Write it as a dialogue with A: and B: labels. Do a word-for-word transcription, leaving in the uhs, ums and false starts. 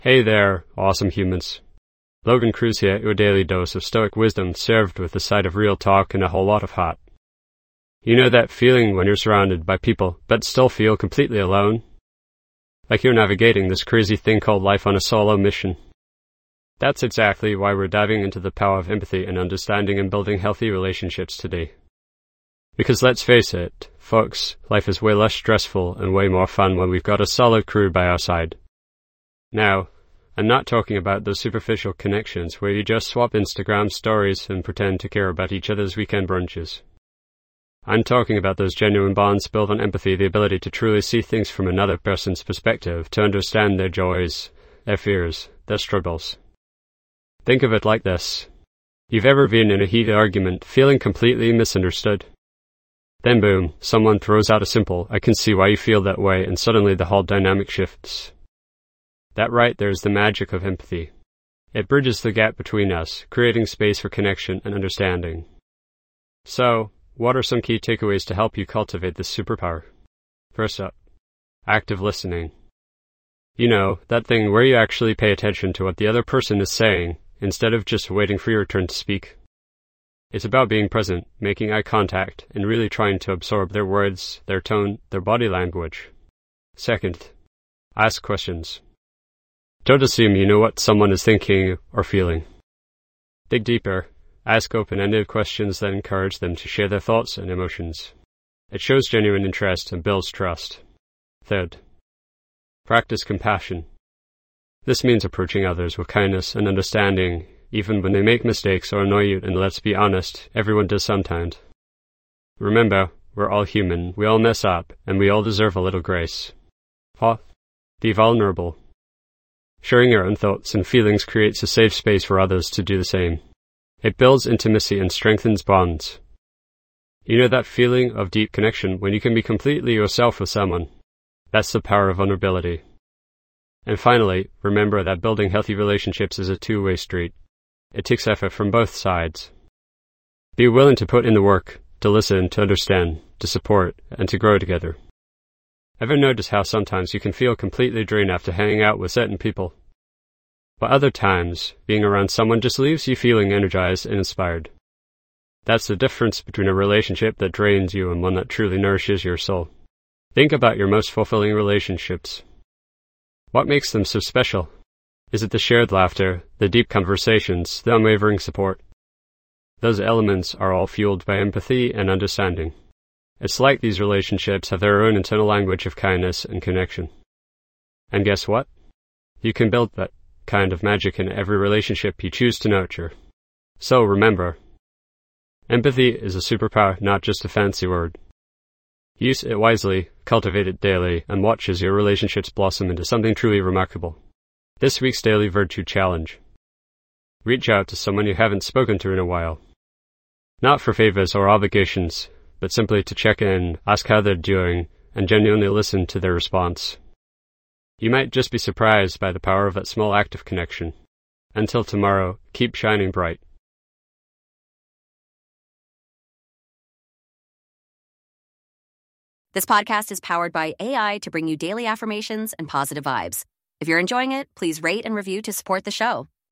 A: Hey there, awesome humans. Logan Cruz here, your daily dose of stoic wisdom served with a side of real talk and a whole lot of heart. You know that feeling when you're surrounded by people but still feel completely alone? Like you're navigating this crazy thing called life on a solo mission. That's exactly why we're diving into the power of empathy and understanding and building healthy relationships today. Because let's face it, folks, life is way less stressful and way more fun when we've got a solid crew by our side. Now, I'm not talking about those superficial connections where you just swap Instagram stories and pretend to care about each other's weekend brunches. I'm talking about those genuine bonds built on empathy, the ability to truly see things from another person's perspective, to understand their joys, their fears, their struggles. Think of it like this. You've ever been in a heated argument, feeling completely misunderstood? Then boom, someone throws out a simple, "I can see why you feel that way," and suddenly the whole dynamic shifts. That right there is the magic of empathy. It bridges the gap between us, creating space for connection and understanding. So, what are some key takeaways to help you cultivate this superpower? First up, active listening. You know, that thing where you actually pay attention to what the other person is saying, instead of just waiting for your turn to speak. It's about being present, making eye contact, and really trying to absorb their words, their tone, their body language. Second, ask questions. Don't assume you know what someone is thinking or feeling. Dig deeper. Ask open-ended questions that encourage them to share their thoughts and emotions. It shows genuine interest and builds trust. Third, practice compassion. This means approaching others with kindness and understanding, even when they make mistakes or annoy you, and let's be honest, everyone does sometimes. Remember, we're all human, we all mess up, and we all deserve a little grace. Fourth, be vulnerable. Sharing your own thoughts and feelings creates a safe space for others to do the same. It builds intimacy and strengthens bonds. You know that feeling of deep connection when you can be completely yourself with someone? That's the power of vulnerability. And finally, remember that building healthy relationships is a two-way street. It takes effort from both sides. Be willing to put in the work, to listen, to understand, to support, and to grow together. Ever notice how sometimes you can feel completely drained after hanging out with certain people? But other times, being around someone just leaves you feeling energized and inspired. That's the difference between a relationship that drains you and one that truly nourishes your soul. Think about your most fulfilling relationships. What makes them so special? Is it the shared laughter, the deep conversations, the unwavering support? Those elements are all fueled by empathy and understanding. It's like these relationships have their own internal language of kindness and connection. And guess what? You can build that kind of magic in every relationship you choose to nurture. So remember, empathy is a superpower, not just a fancy word. Use it wisely, cultivate it daily, and watch as your relationships blossom into something truly remarkable. This week's Daily Virtue Challenge. Reach out to someone you haven't spoken to in a while. Not for favors or obligations, but simply to check in, ask how they're doing, and genuinely listen to their response. You might just be surprised by the power of that small act of connection. Until tomorrow, keep shining bright.
B: This podcast is powered by A I to bring you daily affirmations and positive vibes. If you're enjoying it, please rate and review to support the show.